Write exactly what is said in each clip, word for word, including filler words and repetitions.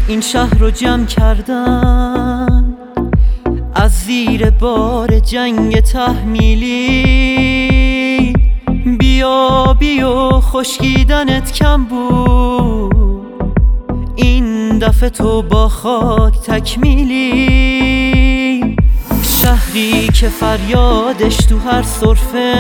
این شهر رو جمع کردن از زیر بار جنگ تحمیلی. بیا بیا خشکیدنت کم بود، این دفعه تو با خاک تکمیلی. شهری که فریادش تو هر صرفه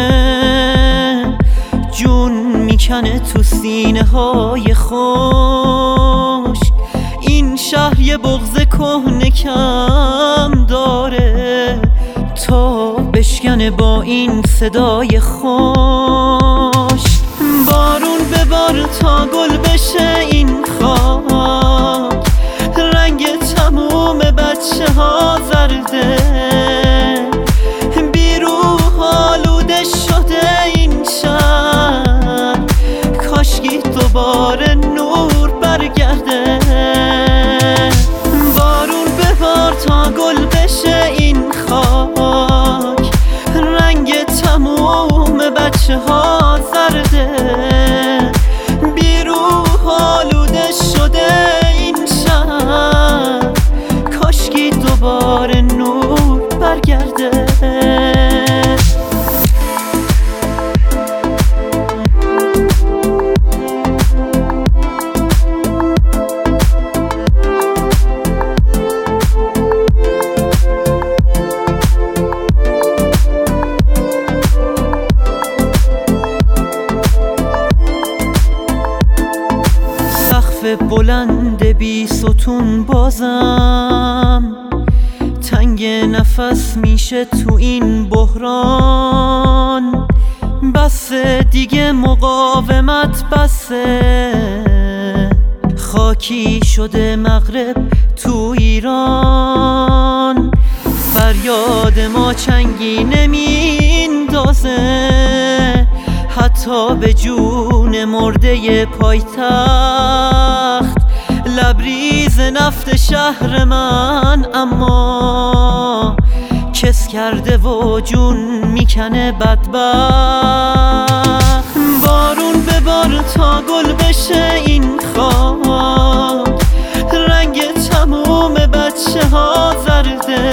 جون میکنه تو سینه های خوش. این شهر یه بغض کهنه کم داره تا بشکنه با این صدای خوش. بارون ببار تا گل بشه این خاک، رنگ تموم بچه ها زرده، بیروح آلوده شده این شهر. کاشکی دوباره نور برگرده. بارون ببار تا گل بشه این خاک، رنگ تموم بچه ها زرده، بیروح آلوده شده این شهر. کاشکی دوباره نور برگرده. بلند بی ستون بازم تنگ نفس میشه تو این بحران. بس دیگه مقاومت بسه، خاکی شده مغرب تو ایران. فریاد ما چنگی نمیندازه حتی به جون مرده پایتخت. لبریز نفت شهر من اما کس کرده و جون میکنه بدبخت. بارون ببار تا گل بشه این خاک، رنگ تموم بچه ها زرده،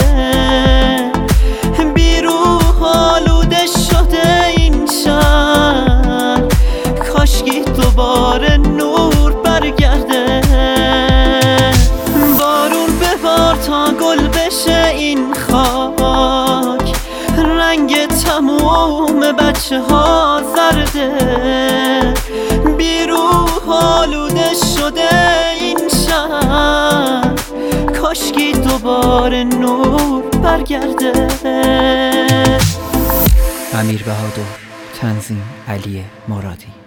بیروح آلوده شده این شهر. کاشکی دوباره نور برگرده. بارون ببار تا گل بشه این خاک، رنگ تموم بچه ها زرده، بیروح آلوده شده این شهر. کاشکی دوباره نور برگرده. امیر بهادر، تنظیم علی مرادی.